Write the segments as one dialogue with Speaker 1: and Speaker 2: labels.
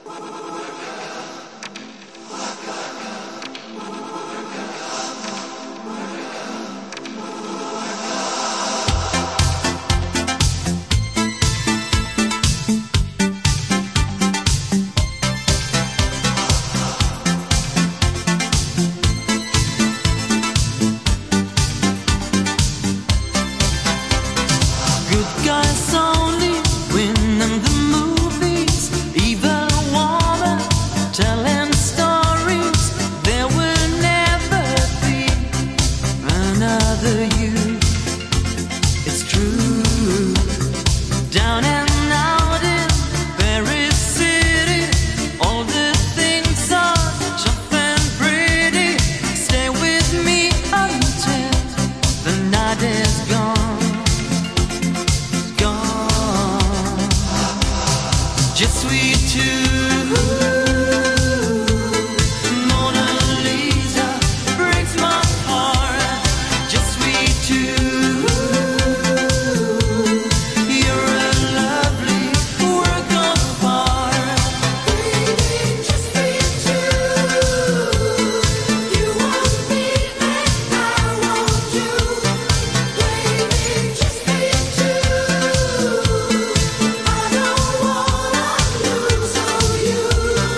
Speaker 1: Just we two. Mona Lisa breaks my heart. Just we two. You're a lovely work of art. Baby, just we two. You want me and I want you. Baby, just we two. I don't wanna lose on you.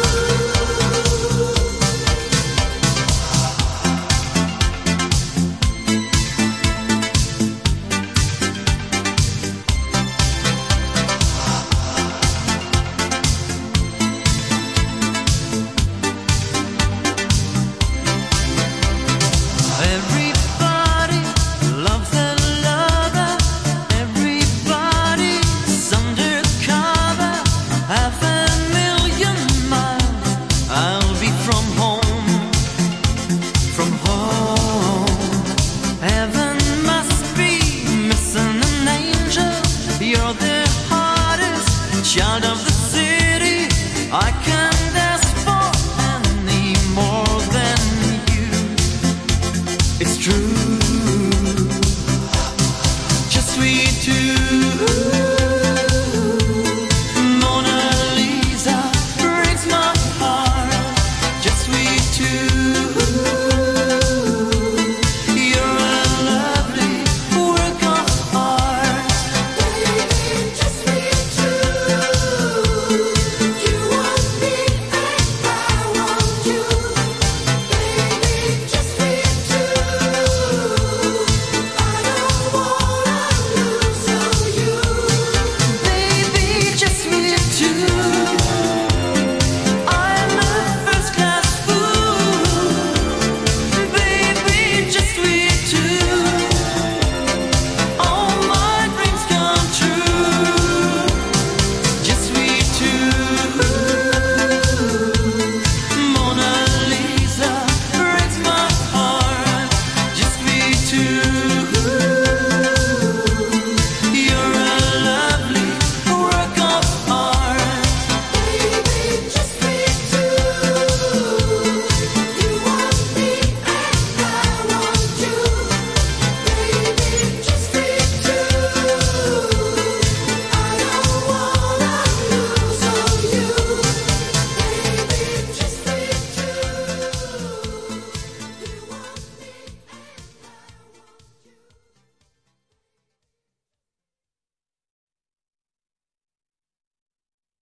Speaker 1: Everybody loves a lover. Everybody's undercover. Half a million miles I'll be from home, from home. Heaven must be missing an angel. You're the hardest child of the city. I can